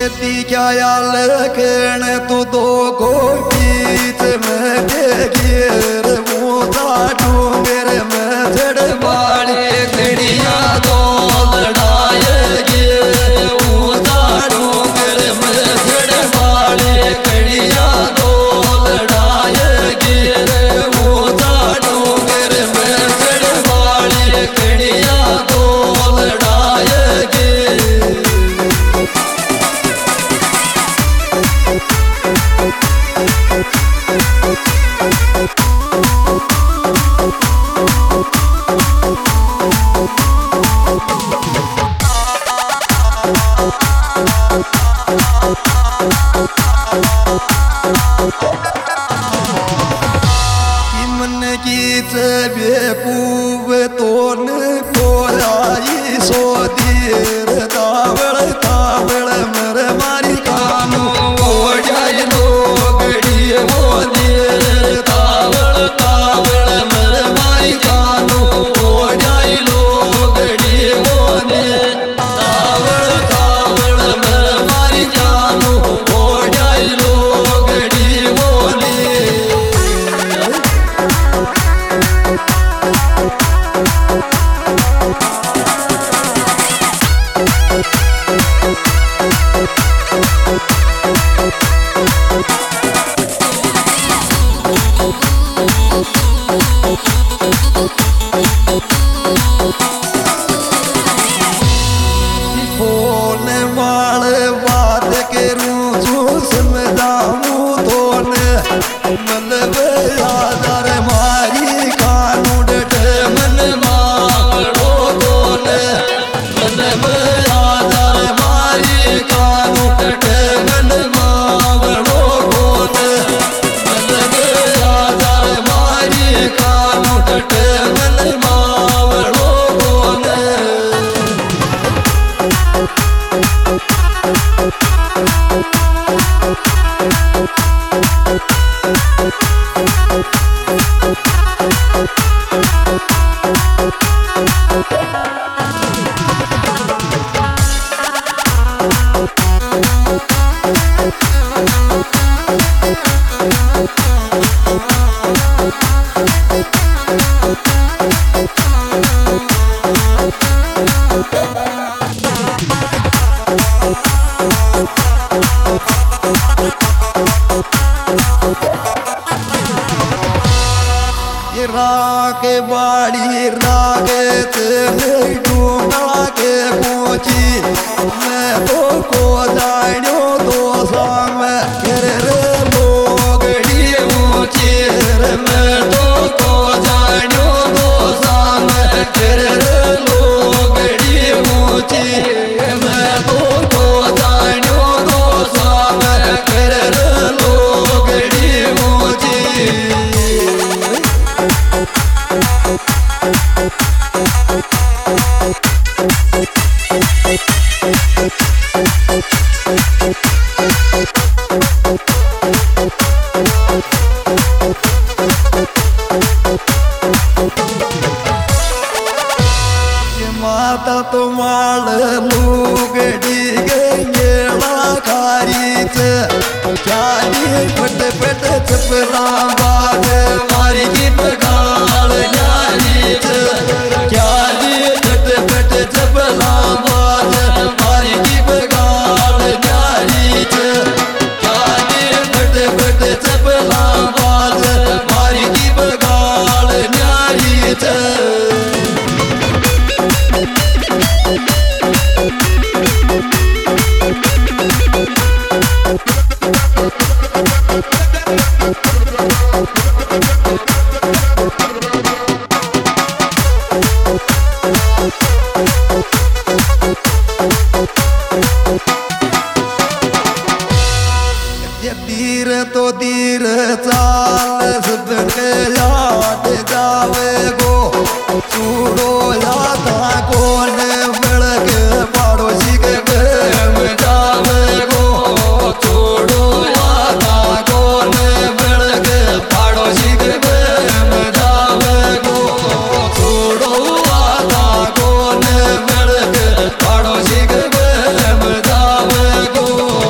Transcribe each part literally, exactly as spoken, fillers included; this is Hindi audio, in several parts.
क्या लखन तू दो को बीच में गिर मुदा डूंगर में जड़ वाले खड़िया दो लड़ाएगी मुदा डूंगर में जड़ वाले खड़िया दो लड़ाएगी मुदा डूंगर में जड़ वाले खड़िया दो लड़ाएगी। बेकूब तोन कोलाई सो दीर तावड़ तावड़ मर मारी कानू ओ जाय लोगड़ी हो दीर तावड़ तावड़ मर मारी कानू ओ जाय लोगड़ी हो दीर तावड़ तावड़ मर मारी कानू ओ जाय लोगड़ी हो दीर। रागे बाड़ी रागे तेरे डूंगा के पहुंची मैं तो को जानो दो साम तेरे लोगड़ी ऊंची मैं तो को जानो दो साम तेरे लोगड़ी ऊंची मैं तो को जानो दो साम तेरे लोगड़ी ऊंची। माता तो माल लूगड़ी गेला खारीच चाली पट पट चपला बाग मारी की पगाल न्यारीच चाली पट पट चपला बाग मारी की पगाल न्यारीच चाली पट पट चपला बाग मारी की पगाल न्यारीच। धीर तो धीर चाल सदके याद जावे गो चूड़ो यादा कौन बड़क पड़ोसी के प्रेम जावे गो चूड़ो यादा कौन बड़क पड़ोसी के प्रेम जावे गो चूड़ो यादा कौन बड़क पड़ोसी के प्रेम जावे गो।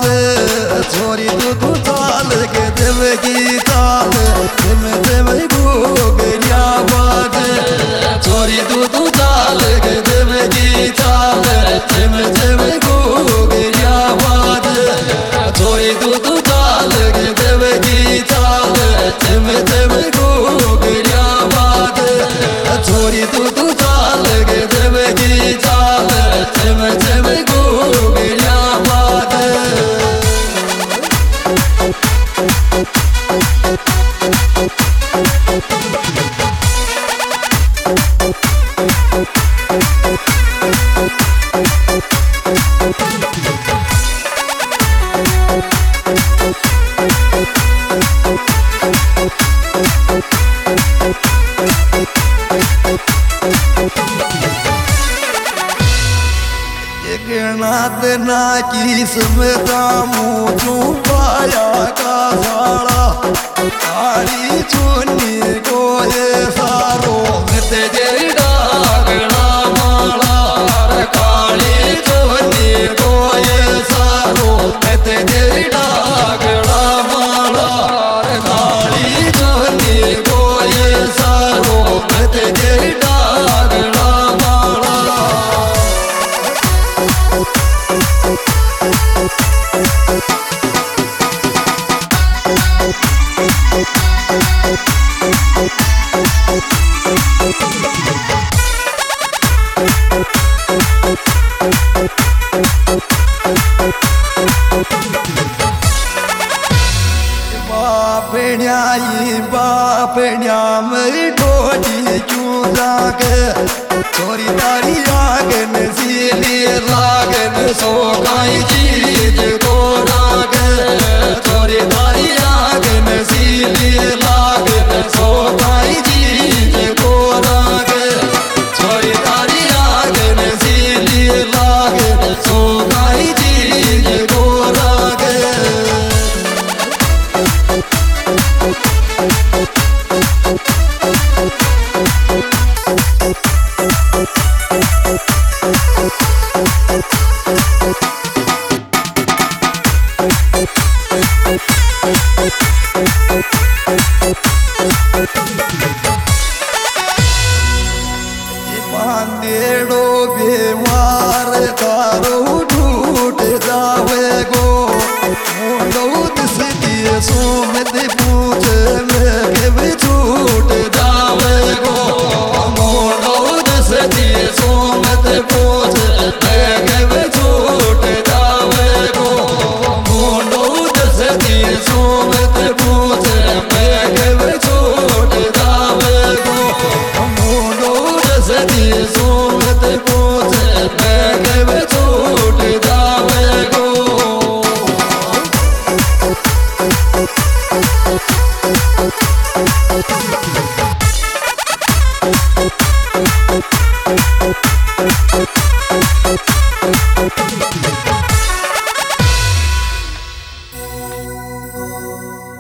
छोरी तू तू चाल के देवगी चाल झिम झिम घुघरिया बाज छोरी तू तू चाल के देवगी चाल झिम झिम घुघरिया बाज छोरी तू तू चाल के देवगी चाल झिम झिम घुघरिया बाज छोरी तू तू चाल के देवगी चाल झिम झिम घुघरिया बाज नाथ ना किस्मता मुझू पाया का साड़ा काली चुन्नी को ये सारो तेरे डागना माला काली चुन्नी को ये सारो तेरे डागना माला काली चुन्नी को ये सारो तेरे डागना माला बापण्याई बापण्याम ढोली क्यों जागे छोरी तारी आगन सीली लागन सो गाई चीज को रागे छोरी तारी आगन सीली लागन सो गाई चीज को रागे छोरी तारी आगन सीली लागन सो गाई चीज को रागे बांधेड़ो बेमार तारो टूट जावे गो मोड़ो दिस दिए सोमत पूछ लगे भी छूट जावे गो मोड़ो दिस दिए सोमत पूछ लगे भी छूट जावे गो मोड़ो दिस दिए सोमत पूछ लगे भी छूट जावे गो मोड़ो दिस दिए सोमत पूछ लगे भी छूट जावे गो